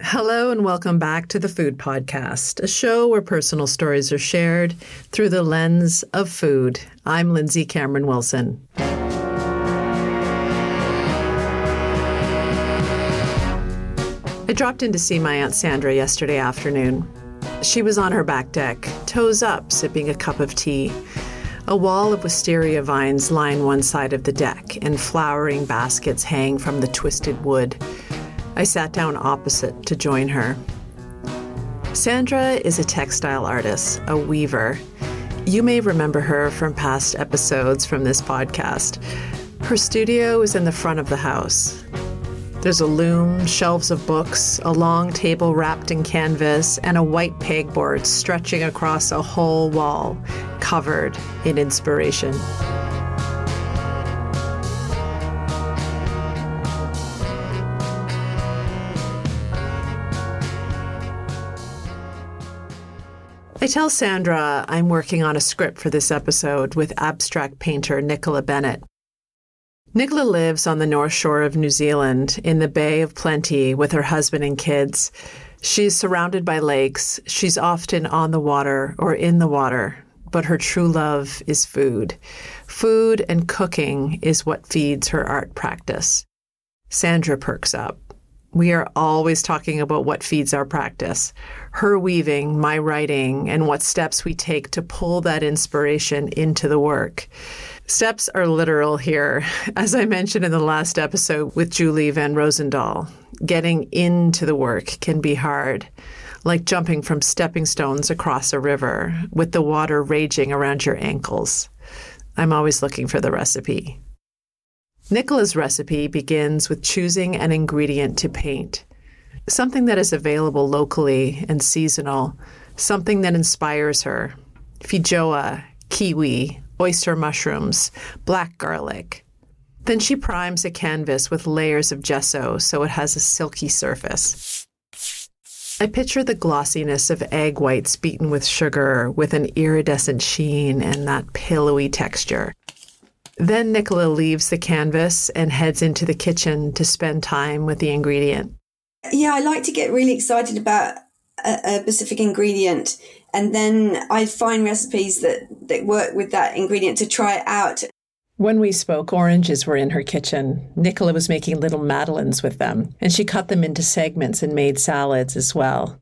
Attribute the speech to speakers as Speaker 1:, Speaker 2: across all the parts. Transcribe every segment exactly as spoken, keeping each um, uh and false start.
Speaker 1: Hello and welcome back to the Food Podcast, a show where personal stories are shared through the lens of food. I'm Lindsay Cameron Wilson. I dropped in to see my Aunt Sandra yesterday afternoon. She was on her back deck, toes up, sipping a cup of tea. A wall of wisteria vines line one side of the deck, and flowering baskets hang from the twisted wood. I sat down opposite to join her. Sandra is a textile artist, a weaver. You may remember her from past episodes from this podcast. Her studio is in the front of the house. There's a loom, shelves of books, a long table wrapped in canvas, and a white pegboard stretching across a whole wall, covered in inspiration. I tell Sandra I'm working on a script for this episode with abstract painter Nicola Bennett. Nicola lives on the north shore of New Zealand in the Bay of Plenty with her husband and kids. She's surrounded by lakes. She's often on the water or in the water, but her true love is food. Food and cooking is what feeds her art practice. Sandra perks up. We are always talking about what feeds our practice, her weaving, my writing, and what steps we take to pull that inspiration into the work. Steps are literal here. As I mentioned in the last episode with Julie Van Rosendahl, getting into the work can be hard, like jumping from stepping stones across a river with the water raging around your ankles. I'm always looking for the recipe. Nicola's recipe begins with choosing an ingredient to paint, something that is available locally and seasonal, something that inspires her. Feijoa, kiwi, oyster mushrooms, black garlic. Then she primes a canvas with layers of gesso so it has a silky surface. I picture the glossiness of egg whites beaten with sugar with an iridescent sheen and that pillowy texture. Then Nicola leaves the canvas and heads into the kitchen to spend time with the ingredient.
Speaker 2: Yeah, I like to get really excited about a, a specific ingredient, and then I find recipes that, that work with that ingredient to try it out.
Speaker 1: When we spoke, oranges were in her kitchen. Nicola was making little madeleines with them, and she cut them into segments and made salads as well.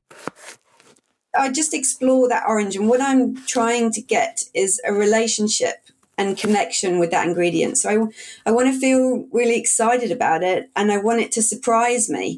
Speaker 2: I just explore that orange, and what I'm trying to get is a relationship and connection with that ingredient. So I, I want to feel really excited about it, and I want it to surprise me.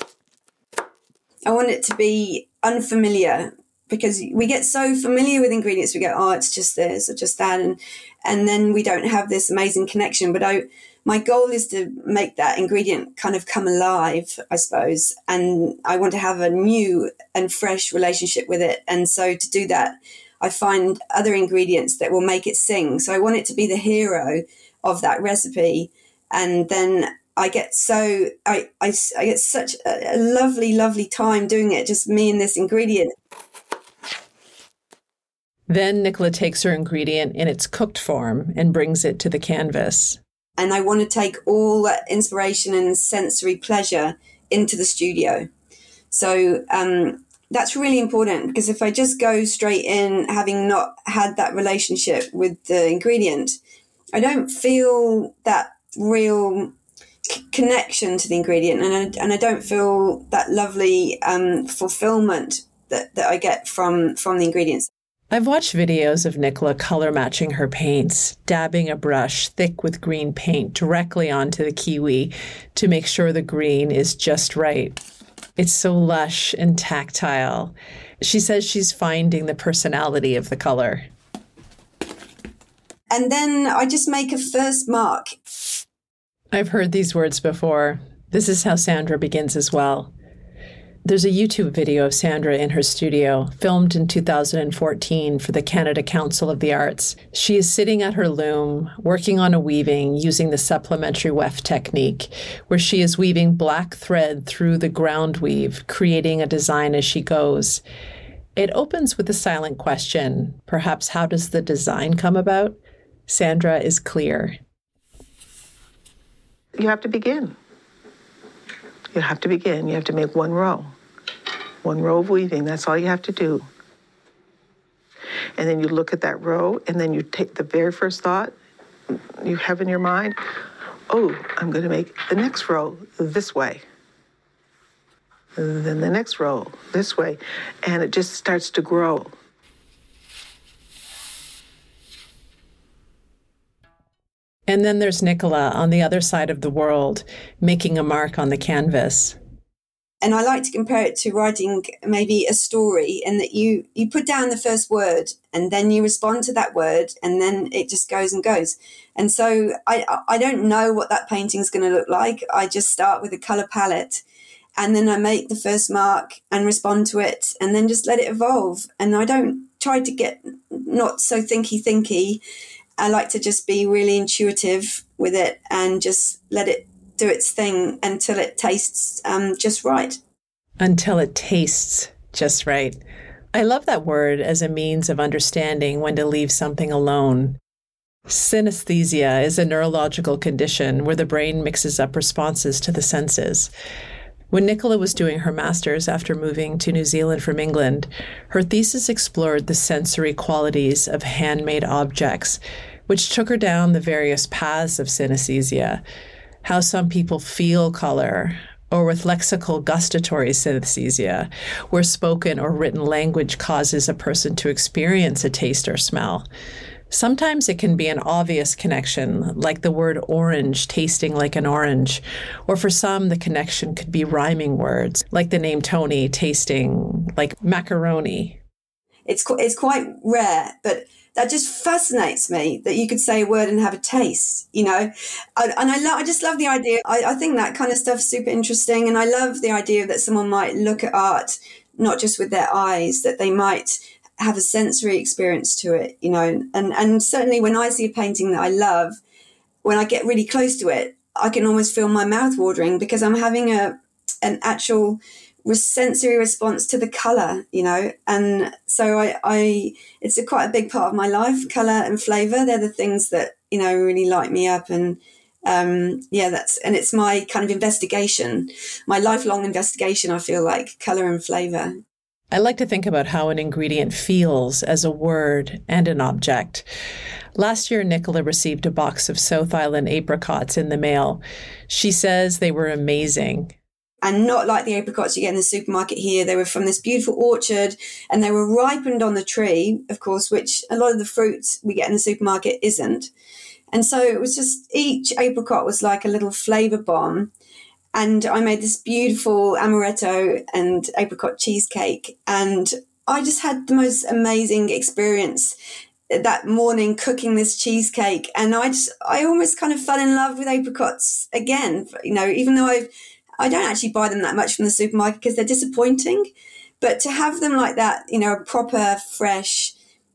Speaker 2: I want it to be unfamiliar, because we get so familiar with ingredients. We go, oh, it's just this or just that. And, and then we don't have this amazing connection. But I, my goal is to make that ingredient kind of come alive, I suppose. And I want to have a new and fresh relationship with it. And so to do that, I find other ingredients that will make it sing. So I want it to be the hero of that recipe. And then I get so, I, I, I get such a, a lovely, lovely time doing it, just me and this ingredient.
Speaker 1: Then Nicola takes her ingredient in its cooked form and brings it to the canvas.
Speaker 2: And I want to take all that inspiration and sensory pleasure into the studio. So, um, that's really important, because if I just go straight in, having not had that relationship with the ingredient, I don't feel that real c- connection to the ingredient, and I, and I don't feel that lovely um, fulfillment that, that I get from, from the ingredients.
Speaker 1: I've watched videos of Nicola color matching her paints, dabbing a brush thick with green paint directly onto the kiwi to make sure the green is just right. It's so lush and tactile. She says she's finding the personality of the color.
Speaker 2: And then I just make a first mark.
Speaker 1: I've heard these words before. This is how Sandra begins as well. There's a YouTube video of Sandra in her studio, filmed in two thousand fourteen for the Canada Council of the Arts. She is sitting at her loom, working on a weaving using the supplementary weft technique, where she is weaving black thread through the ground weave, creating a design as she goes. It opens with a silent question. Perhaps, how does the design come about? Sandra is clear.
Speaker 3: You have to begin. You have to begin. You have to make one row. One row of weaving, that's all you have to do. And then you look at that row, and then you take the very first thought you have in your mind, oh, I'm going to make the next row this way. And then the next row this way. And it just starts to grow.
Speaker 1: And then there's Nicola on the other side of the world, making a mark on the canvas.
Speaker 2: And I like to compare it to writing maybe a story, in that you, you put down the first word and then you respond to that word, and then it just goes and goes. And so I, I don't know what that painting's going to look like. I just start with a colour palette, and then I make the first mark and respond to it, and then just let it evolve. And I don't try to get not so thinky thinky. I like to just be really intuitive with it and just let it do its thing until it tastes um, just right.
Speaker 1: Until it tastes just right. I love that word as a means of understanding when to leave something alone. Synesthesia is a neurological condition where the brain mixes up responses to the senses. When Nicola was doing her master's after moving to New Zealand from England, her thesis explored the sensory qualities of handmade objects, which took her down the various paths of synesthesia. How some people feel color, or with lexical gustatory synesthesia, where spoken or written language causes a person to experience a taste or smell. Sometimes it can be an obvious connection, like the word orange tasting like an orange, or for some, the connection could be rhyming words, like the name Tony tasting like macaroni.
Speaker 2: It's, it's quite rare, but that just fascinates me that you could say a word and have a taste, you know. I, and I, lo- I just love the idea. I, I think that kind of stuff's super interesting. And I love the idea that someone might look at art, not just with their eyes, that they might have a sensory experience to it, you know. And, and certainly when I see a painting that I love, when I get really close to it, I can almost feel my mouth watering because I'm having a an actual sensory response to the colour, you know. And so I, I it's a quite a big part of my life. Colour and flavour, they're the things that, you know, really light me up. And um yeah that's and it's my kind of investigation, my lifelong investigation, I feel like, colour and flavour.
Speaker 1: I like to think about how an ingredient feels as a word and an object. Last year, Nicola received a box of South Island apricots in the mail. She says they were amazing.
Speaker 2: And not like the apricots you get in the supermarket here. They were from this beautiful orchard, and they were ripened on the tree, of course, which a lot of the fruit we get in the supermarket isn't. And so it was just, each apricot was like a little flavour bomb. And I made this beautiful amaretto and apricot cheesecake. And I just had the most amazing experience that morning cooking this cheesecake. And I just, I almost kind of fell in love with apricots again, you know, even though I've, I don't actually buy them that much from the supermarket because they're disappointing. But to have them like that, you know, a proper, fresh,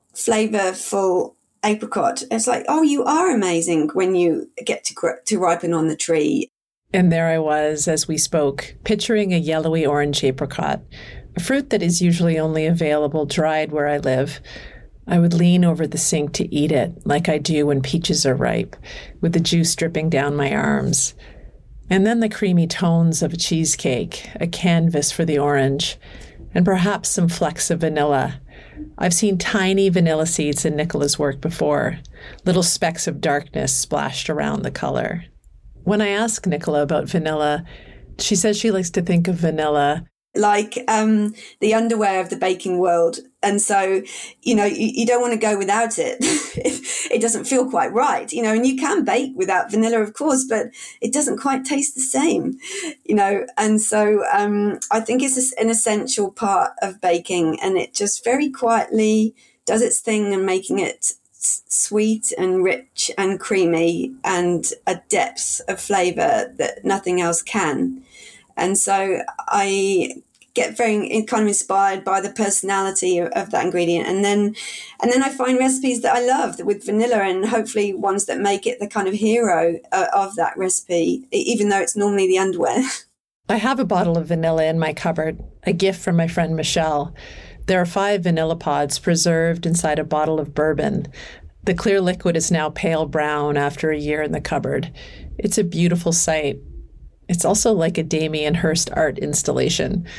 Speaker 2: flavourful apricot, it's like, oh, you are amazing when you get to to ripen on the tree.
Speaker 1: And there I was, as we spoke, picturing a yellowy orange apricot, a fruit that is usually only available dried where I live. I would lean over the sink to eat it, like I do when peaches are ripe, with the juice dripping down my arms. And then the creamy tones of a cheesecake, a canvas for the orange, and perhaps some flecks of vanilla. I've seen tiny vanilla seeds in Nicola's work before, little specks of darkness splashed around the color. When I ask Nicola about vanilla, she says she likes to think of vanilla
Speaker 2: like um, the underwear of the baking world. And so, you know, you, you don't want to go without it. It doesn't feel quite right, you know, and you can bake without vanilla, of course, but it doesn't quite taste the same, you know. And so um, I think it's an essential part of baking, and it just very quietly does its thing in making it sweet and rich and creamy and a depth of flavour that nothing else can. And so I get very kind of inspired by the personality of, of that ingredient. And then and then I find recipes that I love with vanilla, and hopefully ones that make it the kind of hero uh, of that recipe, even though it's normally the underwear.
Speaker 1: I have a bottle of vanilla in my cupboard, a gift from my friend Michelle. There are five vanilla pods preserved inside a bottle of bourbon. The clear liquid is now pale brown after a year in the cupboard. It's a beautiful sight. It's also like a Damien Hirst art installation.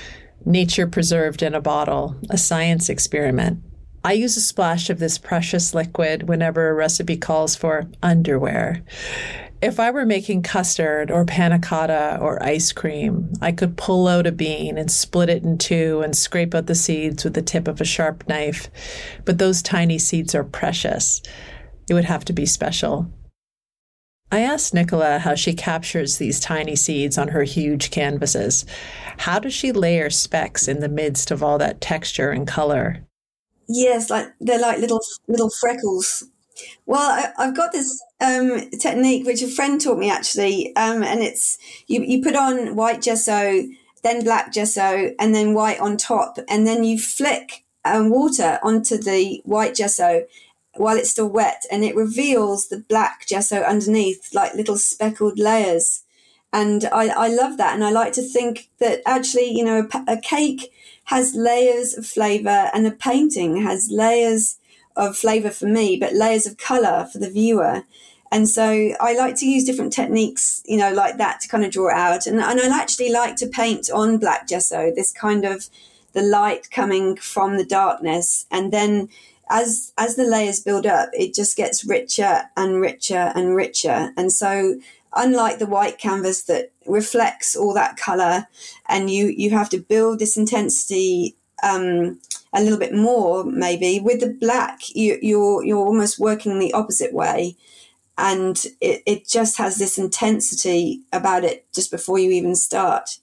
Speaker 1: nature preserved in a bottle, a science experiment. I use a splash of this precious liquid whenever a recipe calls for underwear. If I were making custard or panna cotta or ice cream, I could pull out a bean and split it in two and scrape out the seeds with the tip of a sharp knife. But those tiny seeds are precious. It would have to be special. I asked Nicola how she captures these tiny seeds on her huge canvases. How does she layer specks in the midst of all that texture and color?
Speaker 2: Yes, like they're like little little freckles. Well, I, I've got this um, technique which a friend taught me actually, um, and it's you, you put on white gesso, then black gesso, and then white on top, and then you flick um, water onto the white gesso while it's still wet, and it reveals the black gesso underneath, like little speckled layers. And I, I love that, and I like to think that actually, you know, a, a cake has layers of flavour, and a painting has layers of flavour for me, but layers of colour for the viewer. And so I like to use different techniques, you know, like that to kind of draw it out. And, and I actually like to paint on black gesso, this kind of the light coming from the darkness. And then as as the layers build up, it just gets richer and richer and richer. And so unlike the white canvas that reflects all that colour, and you, you have to build this intensity um, a little bit more, maybe with the black, you, you're you're almost working the opposite way, and it, it just has this intensity about it just before you even start.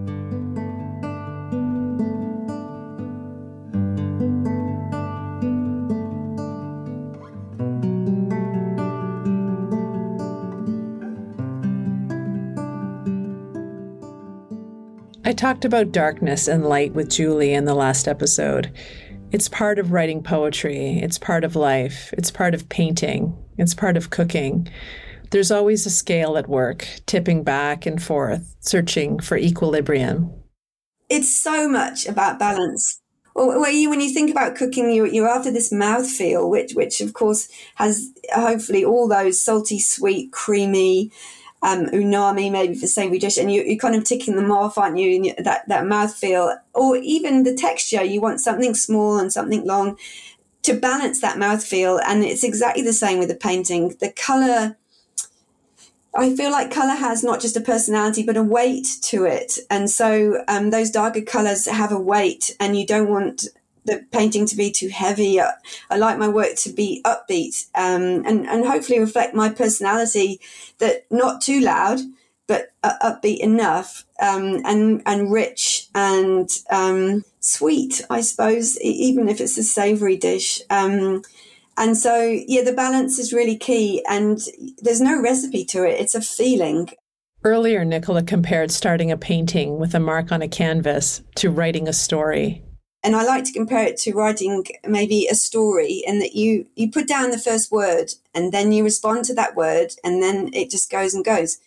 Speaker 1: I talked about darkness and light with Julie in the last episode. It's part of writing poetry. It's part of life. It's part of painting. It's part of cooking. There's always a scale at work, tipping back and forth, searching for equilibrium.
Speaker 2: It's so much about balance. Well, when you, when you think about cooking, you're, you're after this mouthfeel, which, which of course has hopefully all those salty, sweet, creamy, Um, umami, maybe for savoury dish, and you, you're kind of ticking them off, aren't you? That that mouthfeel, or even the texture. You want something small and something long to balance that mouthfeel, and it's exactly the same with the painting. The colour, I feel like colour has not just a personality but a weight to it, and so um, those darker colours have a weight, and you don't want the painting to be too heavy. I like my work to be upbeat um, and, and hopefully reflect my personality, that not too loud, but uh, upbeat enough um, and, and rich and um, sweet, I suppose, even if it's a savoury dish. Um, and so, yeah, the balance is really key, and there's no recipe to it. It's a feeling.
Speaker 1: Earlier, Nicola compared starting a painting with a mark on a canvas to writing a story.
Speaker 2: And I like to compare it to writing maybe a story, in that you, you put down the first word and then you respond to that word, and then it just goes and goes.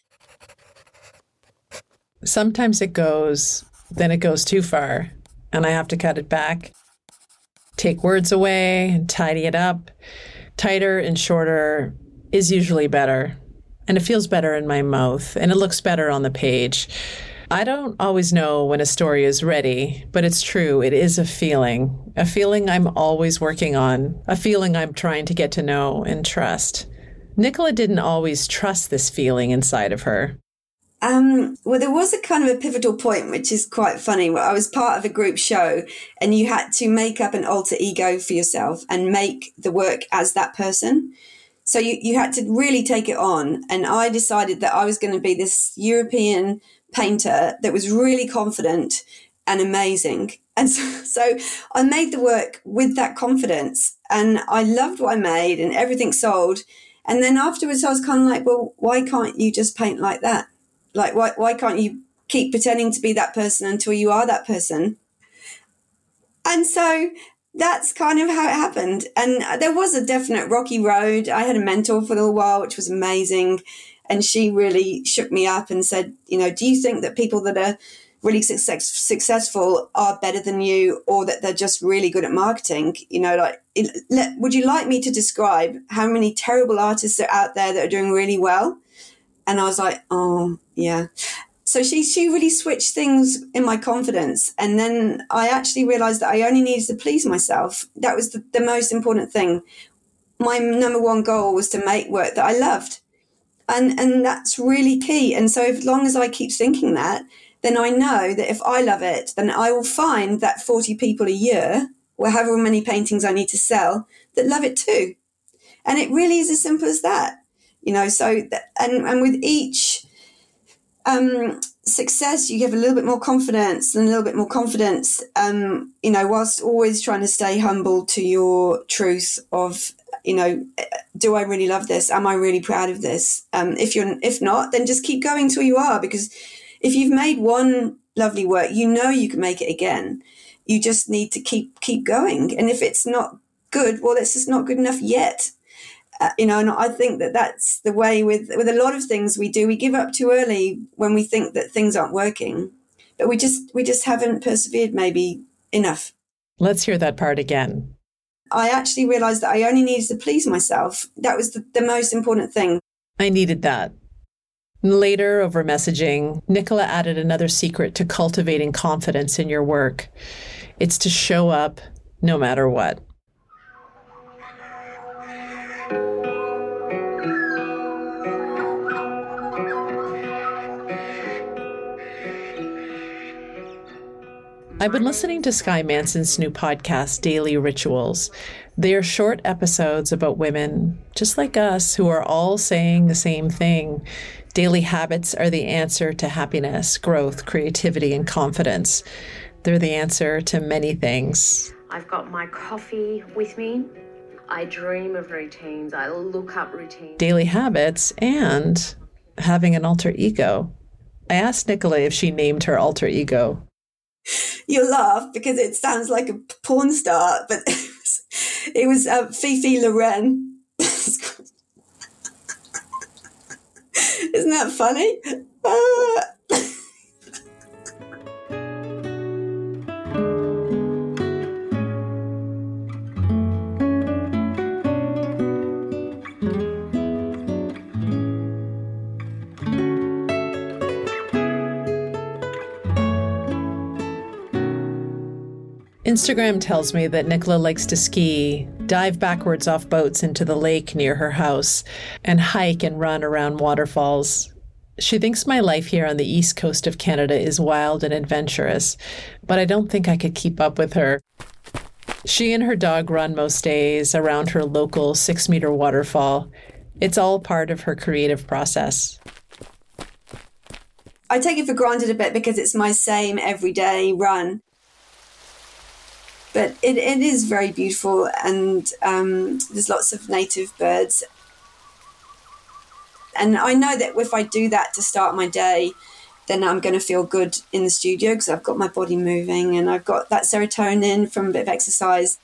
Speaker 1: Sometimes it goes, then it goes too far, and I have to cut it back, take words away and tidy it up. Tighter and shorter is usually better, and it feels better in my mouth, and it looks better on the page. I don't always know when a story is ready, but it's true. It is a feeling, a feeling I'm always working on, a feeling I'm trying to get to know and trust. Nicola didn't always trust this feeling inside of her.
Speaker 2: Um, well, there was a kind of a pivotal point, which is quite funny. I was part of a group show, and you had to make up an alter ego for yourself and make the work as that person. So you, you had to really take it on. And I decided that I was going to be this European painter that was really confident and amazing. And so, so I made the work with that confidence, and I loved what I made, and everything sold. And then afterwards I was kind of like, well, why can't you just paint like that? Like, why, why can't you keep pretending to be that person until you are that person? And so that's kind of how it happened. And there was a definite rocky road. I had a mentor for a little while, which was amazing. And she really shook me up and said, you know, do you think that people that are really success, successful are better than you, or that they're just really good at marketing? You know, like, it, let, would you like me to describe how many terrible artists are out there that are doing really well? And I was like, oh, yeah. So she she really switched things in my confidence. And then I actually realized that I only needed to please myself. That was the, the most important thing. My number one goal was to make work that I loved. And and that's really key. And so as long as I keep thinking that, then I know that if I love it, then I will find that forty people a year, or however many paintings I need to sell, that love it too. And it really is as simple as that. You know, so, that, and, and with each um, success, you give a little bit more confidence and a little bit more confidence, um, you know, whilst always trying to stay humble to your truth of, you know, do I really love this? Am I really proud of this? Um, if you're, if not, then just keep going till you are, because if you've made one lovely work, you know you can make it again. You just need to keep keep going. And if it's not good, well, it's just not good enough yet. Uh, you know, and I think that that's the way with, with a lot of things we do. We give up too early when we think that things aren't working, but we just we just haven't persevered maybe enough.
Speaker 1: Let's hear that part again.
Speaker 2: I actually realized that I only needed to please myself. That was the, the most important thing.
Speaker 1: I needed that. Later, over messaging, Nicola added another secret to cultivating confidence in your work. It's to show up no matter what. I've been listening to Skye Manson's new podcast, Daily Rituals. They are short episodes about women, just like us, who are all saying the same thing. Daily habits are the answer to happiness, growth, creativity, and confidence. They're the answer to many things.
Speaker 4: I've got my coffee with me. I dream of routines. I look up routines.
Speaker 1: Daily habits and having an alter ego. I asked Nicola if she named her alter ego.
Speaker 2: You'll laugh because it sounds like a porn star, but it was, it was uh, Fifi Loren. Isn't that funny? Uh...
Speaker 1: Instagram tells me that Nicola likes to ski, dive backwards off boats into the lake near her house, and hike and run around waterfalls. She thinks my life here on the east coast of Canada is wild and adventurous, but I don't think I could keep up with her. She and her dog run most days around her local six-meter waterfall. It's all part of her creative process.
Speaker 2: I take it for granted a bit because it's my same everyday run. But it, it is very beautiful, and um, there's lots of native birds. And I know that if I do that to start my day, then I'm going to feel good in the studio because I've got my body moving and I've got that serotonin from a bit of exercise.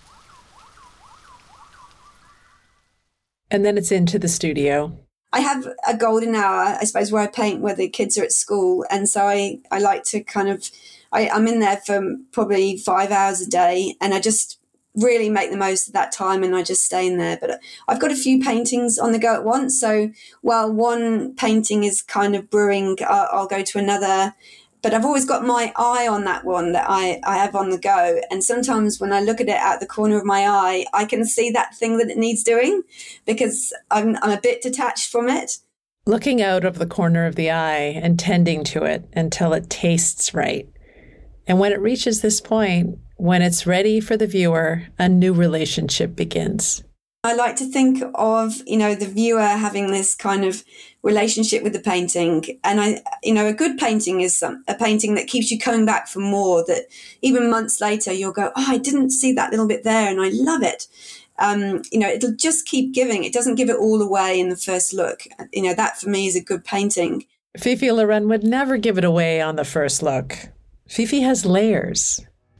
Speaker 1: And then it's into the studio.
Speaker 2: I have a golden hour, I suppose, where I paint where the kids are at school. And so I, I like to kind of... I, I'm in there for probably five hours a day, and I just really make the most of that time, and I just stay in there. But I've got a few paintings on the go at once. So while one painting is kind of brewing, I'll, I'll go to another. But I've always got my eye on that one that I, I have on the go. And sometimes when I look at it out the corner of my eye, I can see that thing that it needs doing because I'm, I'm a bit detached from it.
Speaker 1: Looking out of the corner of the eye and tending to it until it tastes right. And when it reaches this point, when it's ready for the viewer, a new relationship begins.
Speaker 2: I like to think of, you know, the viewer having this kind of relationship with the painting. And I, you know, a good painting is some, a painting that keeps you coming back for more, that even months later you'll go, oh, I didn't see that little bit there and I love it. Um, you know, it'll just keep giving. It doesn't give it all away in the first look. You know, that for me is a good painting.
Speaker 1: Fifi Loren would never give it away on the first look. Fifi has layers.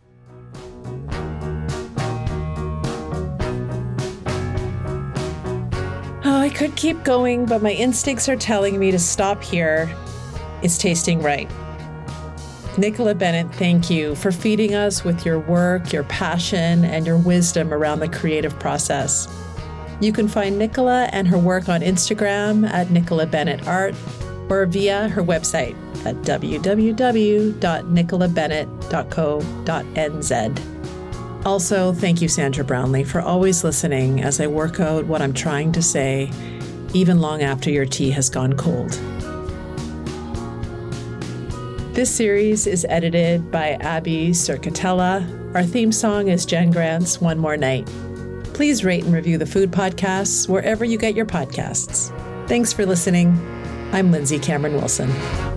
Speaker 1: Oh, I could keep going, but my instincts are telling me to stop here. It's tasting right. Nicola Bennett, thank you for feeding us with your work, your passion, and your wisdom around the creative process. You can find Nicola and her work on Instagram at Nicola Bennett Art or via her website at w w w dot nicola bennett dot co dot n z. Also, thank you, Sandra Brownlee, for always listening as I work out what I'm trying to say, even long after your tea has gone cold. This series is edited by Abby Circatella. Our theme song is Jen Grant's One More Night. Please rate and review the Food Podcasts wherever you get your podcasts. Thanks for listening. I'm Lindsay Cameron Wilson.